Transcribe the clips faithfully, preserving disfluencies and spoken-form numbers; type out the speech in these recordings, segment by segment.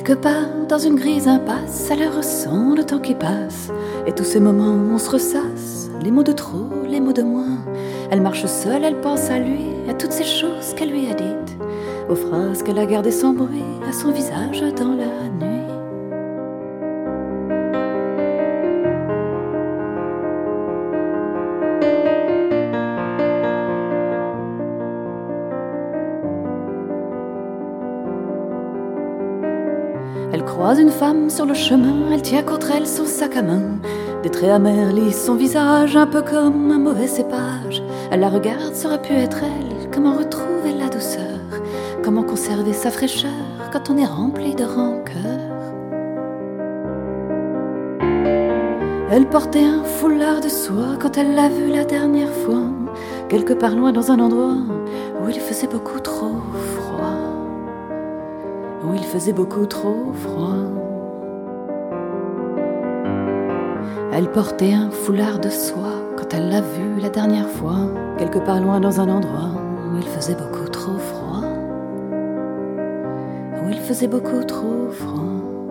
Quelque part dans une grise impasse, elle ressent le temps qui passe. Et tous ces moments où on se ressasse, les mots de trop, les mots de moins. Elle marche seule, elle pense à lui, à toutes ces choses qu'elle lui a dites, aux phrases qu'elle a gardées sans bruit, à son visage dans la nuit. Elle croise une femme sur le chemin, elle tient contre elle son sac à main. Des traits amers lissent son visage, un peu comme un mauvais cépage. Elle la regarde, ça aurait pu être elle. Comment retrouver la douceur? Comment conserver sa fraîcheur quand on est rempli de rancœur? Elle portait un foulard de soie quand elle l'a vu la dernière fois, quelque part loin dans un endroit où il faisait beaucoup trop froid. Où il faisait beaucoup trop froid. Elle portait un foulard de soie quand elle l'a vu la dernière fois, quelque part loin dans un endroit où il faisait beaucoup trop froid. Où il faisait beaucoup trop froid.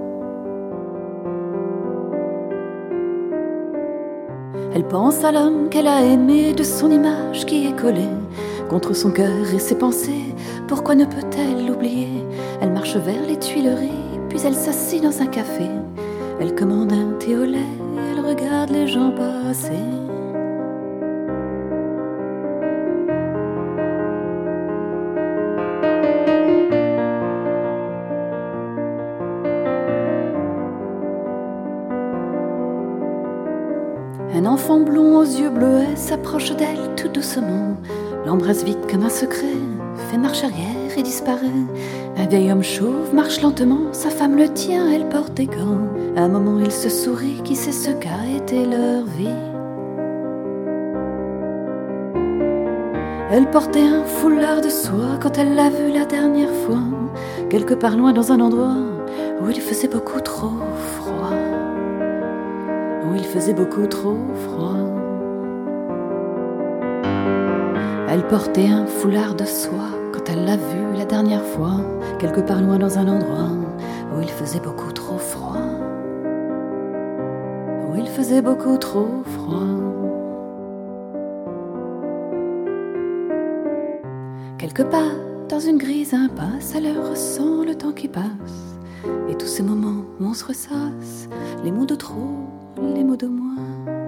Elle pense à l'homme qu'elle a aimé, de son image qui est collée contre son cœur et ses pensées. Pourquoi ne peut-elle l'oublier? Elle marche vers les Tuileries, puis elle s'assit dans un café. Elle commande un thé au lait, elle regarde les gens passer. Un enfant blond aux yeux bleuets s'approche d'elle tout doucement, l'embrasse vite comme un secret, fait marche arrière et disparaît. Un vieil homme chauve marche lentement, sa femme le tient, elle porte des gants. À un moment il se sourit, qui sait ce qu'a été leur vie. Elle portait un foulard de soie quand elle l'a vu la dernière fois, quelque part loin dans un endroit où il faisait beaucoup trop froid. Où il faisait beaucoup trop froid. Elle portait un foulard de soie quand elle l'a vu la dernière fois, quelque part loin dans un endroit où il faisait beaucoup trop froid. Où il faisait beaucoup trop froid. Quelque part dans une grise impasse, elle ressent le temps qui passe. Et tous ces moments où on se ressasse, les mots de trop, les mots de moins.